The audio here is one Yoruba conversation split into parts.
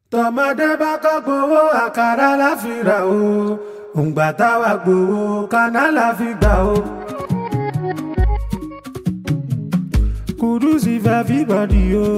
tọmọdé bá kọ́ gbowó àkàrà la fi rà o, òǹgbà táwa gbowó kaná la fi gbà o. Kudus if everybody o,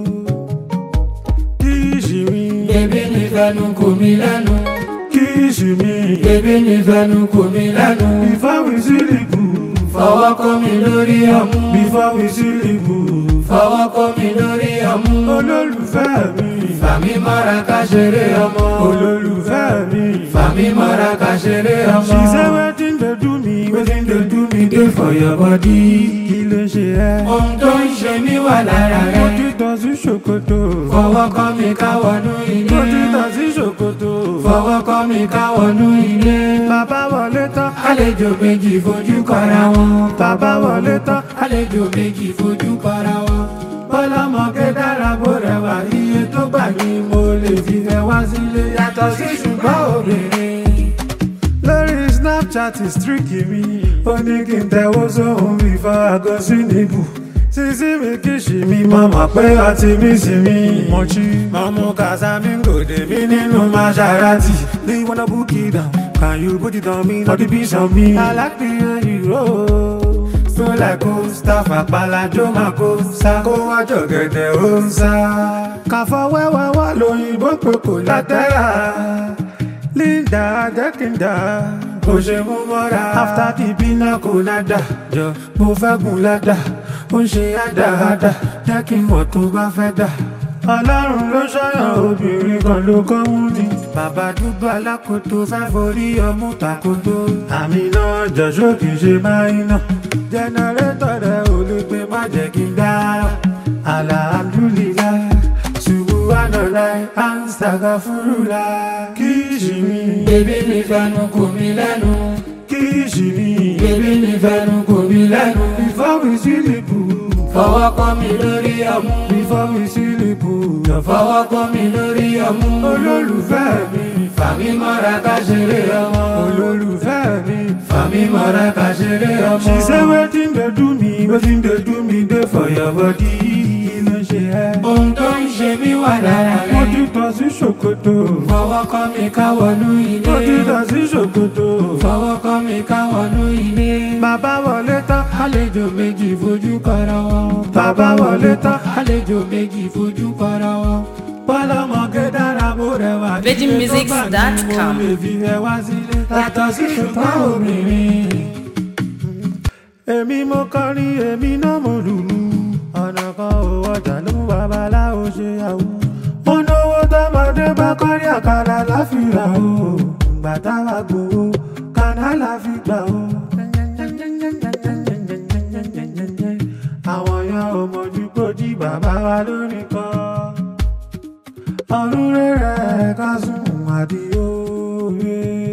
kíṣì mi. Bébí mi fẹnu kò mí lẹ́nu. Kíṣì mi. Bébí mi fẹnu kò mí lẹ́nu. Before we sleep, fọwọ́ kọ́ mi lórí ọmú. before we sleep, fọwọ́ kọ́ mi lórí ọmú. olólùfẹ́ mi. Fàmí mọ́ra ká ṣeré ọmọ. olólùfẹ́ mi. Fàmí mọ́ra ká ṣeré ọmọ. She say wetin dey do me, wetin dey do me dey for your body. Kí ló ṣe ẹ́? Ohun tó ń ṣe mí wà lára Mo rẹ̀. ti tọ̀ sí ṣòkòtò. Fọwọ́ kọ́ mi ká wọnú Mo ti ilé. tọ̀ sí ṣòkòtò. Fọwọ́ kọ́ mi ká wọnú ilé. Bàbá wọlé tán. Àlejò méjì fojú kọra wọn. Bàbá wọlé tán. Àlejò méjì fojú kọra wọn. Bọ́lọ́mọge dára bó rẹwà, iye tó gbà ní mo lè fi fẹ́ wá sílé. Yàtọ̀ sí ṣùgbọ́n obìnrin. Lórí Snapchat is tricky mi. Ó ní kí n tẹ̀wọ́ sóhun before I go sí níbù. Sísí mi kìsì mi, mo mọ̀ pé ọtí mi sì mi. Mọ̀chí, mo mú kàsá mi ń gòdè mi nínú Maserati. Do you wanna book it down? Can you put it on me? Not the piece on me. I like the way you roll. So like Mustapha Palajo Mako Sa. Kó wá jọ̀gẹ̀dẹ̀ ó ń sá. Kàfọ́ wẹ́wẹ́ wá lóyìnbó pé kò látẹ́rà. Linda Adekinda, bó ṣe mú mọ́ra. After the pina colada, jọ mo fẹ́ gun ládà. Ó ń ṣe àdáadá, jẹ́ kí n mọ̀ tó bá fẹ́ dà. Ọlọ́run ló ṣọ́yàn, obìnrin kan ló kọ́ mú ni. Bàbá dúdú alákòótó fẹ́ forí ọmú tàkótó. Àmì náà jọ̀ṣọ́ kì í ṣe máa ń ná. Jẹnẹrétọ̀ rẹ̀ ò lè gbé, má jẹ́ kí n dára. Alhamdulillah, Subhanallah, Astaghfirullah. Kíṣì mi. Bébí mi fẹnu kò mí lẹ́nu. Kíṣì mi. Bébí mi fẹnu kò mí lẹ́nu. Before we sleep, Fọwọ́ kọ́ mi lórí ọmú. before we sleep, Fọwọ́ kọ́ mi lórí ọmú. olólùfẹ́ mi. Fàmí mọ́ra ká ṣeré ọmọ. olólùfẹ́ mi. Fàmí mọ́ra ká ṣeré ọmọ. She say wetin dey do me, wetin dey do me dey for your body. Kí ló ṣe ẹ́? Ohun tó ń ṣe mí wà lára Mo ti rẹ̀. tọ̀ sí ṣòkòtò. Fọwọ́ kọ́ mi ká wọnú Mo ti ilé. tọ̀ sí ṣòkòtò. Fọwọ́ kọ́ mi ká wọnú ilé. Bàbá wọlé tán. Àlejò méjì fojú kọra wọn. Bàbá wọlé tán. Àlejò méjì fojú kọra wọn. Bọ́lọ́mọge dára bó rẹwà. VeggieMusics.com. Mo lè fi ẹ wá sílé. Yàtọ̀ sí ṣùgbọ́n obìnrin. Èmi mo kọrin, èmi náà mo lùlù. Ọ̀nà kan ò ọjà ló mú babaláwo ṣe àwù. Mo náwó tọmọdé bá kọ́rí àkàrà láfìrà o. Ìgbà táwa gbowó kaná la fi gbà o. Àwọn yan ò mọ̀jú gbòdì bàbá wa lórí kan. Ọdún rẹ̀ ká sùn àdìo.